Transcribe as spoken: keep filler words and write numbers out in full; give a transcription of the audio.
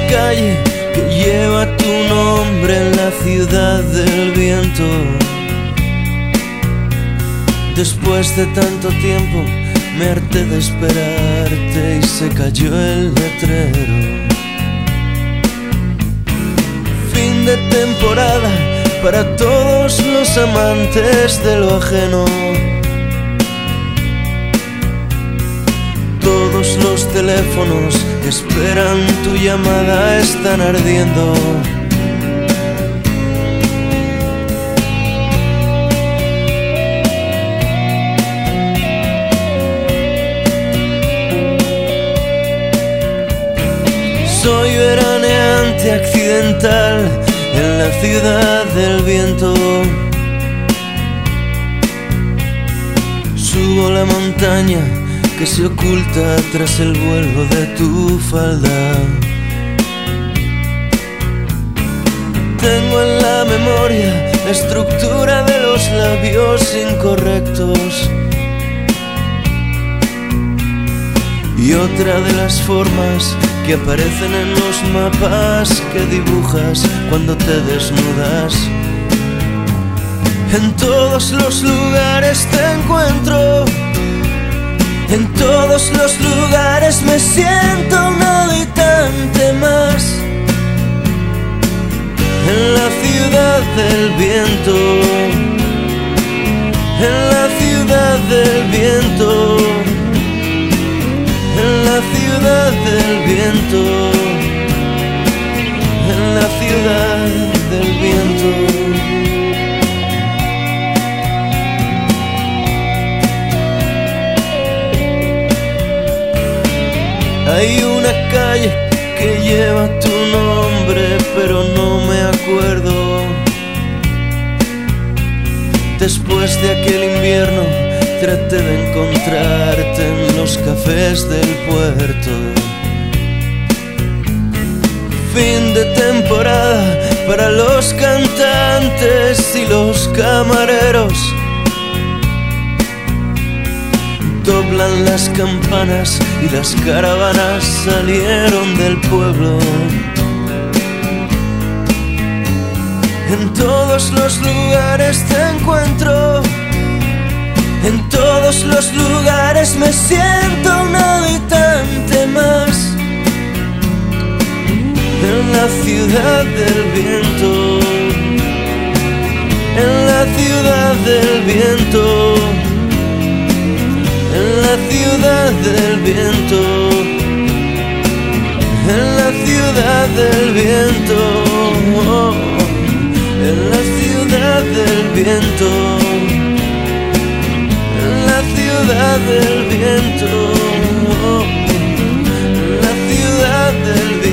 calle que lleva tu nombre en la ciudad del viento. Después de tanto tiempo me harté de esperarte y se cayó el letrero. Fin de temporada para todos los amantes de lo ajeno. Todos los teléfonos que esperan tu llamada están ardiendo. Soy veraneante accidental en la ciudad del viento. Subo la montaña que se oculta tras el vuelo de tu falda. Tengo en la memoria la estructura de los labios incorrectos y otra de las formas que aparecen en los mapas que dibujas cuando te desnudas. En todos los lugares te encuentro, en todos los lugares me siento un habitante más. En la ciudad del viento, en la ciudad del viento, en la ciudad del viento, en la ciudad del viento. Hay una calle que lleva tu nombre, pero no me acuerdo. Después de aquel invierno traté de encontrarte en los cafés del puerto. Fin de temporada para los cantantes y los camareros. Doblan las campanas y las caravanas salieron del pueblo. En todos los lugares te encuentro, en todos los lugares me siento un habitante más. En la ciudad del viento, en la ciudad del viento, en la ciudad del viento, en la ciudad del viento, en la ciudad del viento, en la ciudad del viento, en la ciudad del viento.